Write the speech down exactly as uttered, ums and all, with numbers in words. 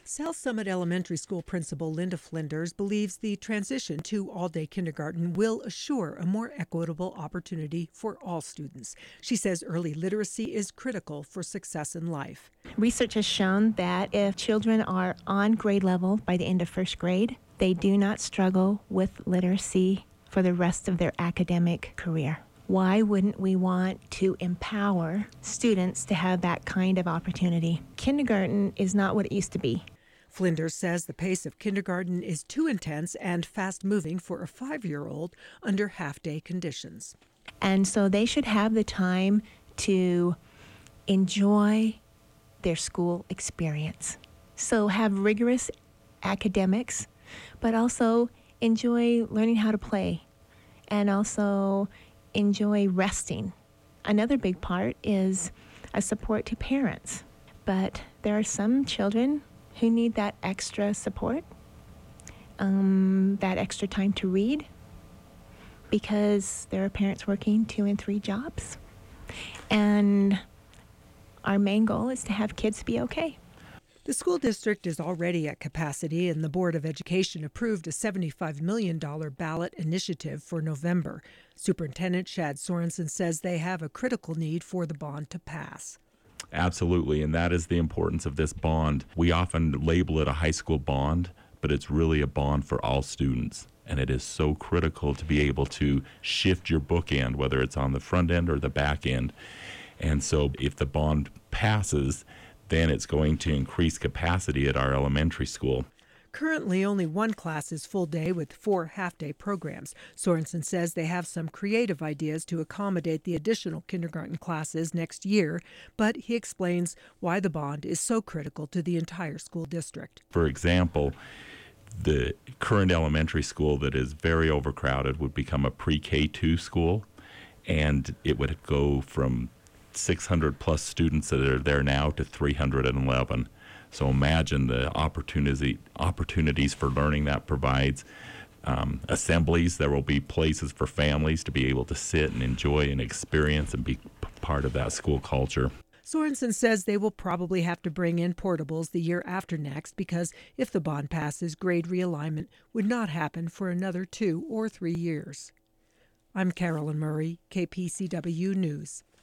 South Summit Elementary School Principal Linda Flinders believes the transition to all-day kindergarten will assure a more equitable opportunity for all students. She says early literacy is critical for success in life. Research has shown that if children are on grade level by the end of first grade, they do not struggle with literacy for the rest of their academic career. Why wouldn't we want to empower students to have that kind of opportunity? Kindergarten is not what it used to be. Flinders says the pace of kindergarten is too intense and fast-moving for a five-year-old under half-day conditions. And so they should have the time to enjoy their school experience. So have rigorous academics, but also enjoy learning how to play and also enjoy resting. Another big part is a support to parents. But there are some children who need that extra support, um, that extra time to read, because there are parents working two and three jobs. And our main goal is to have kids be okay. The school district is already at capacity, and the Board of Education approved a seventy-five million dollars ballot initiative for November. Superintendent Shad Sorensen says they have a critical need for the bond to pass. Absolutely, and that is the importance of this bond. We often label it a high school bond, but it's really a bond for all students. And it is so critical to be able to shift your bookend, whether it's on the front end or the back end. And so if the bond passes, then it's going to increase capacity at our elementary school. Currently, only one class is full day with four half-day programs. Sorensen says they have some creative ideas to accommodate the additional kindergarten classes next year, but he explains why the bond is so critical to the entire school district. For example, the current elementary school that is very overcrowded would become a pre-K two school, and it would go from six hundred plus students that are there now to three hundred eleven. So imagine the opportunity, opportunities for learning that provides. Um, assemblies, there will be places for families to be able to sit and enjoy and experience and be p- part of that school culture. Sorensen says they will probably have to bring in portables the year after next because if the bond passes, grade realignment would not happen for another two or three years. I'm Carolyn Murray, K P C W News.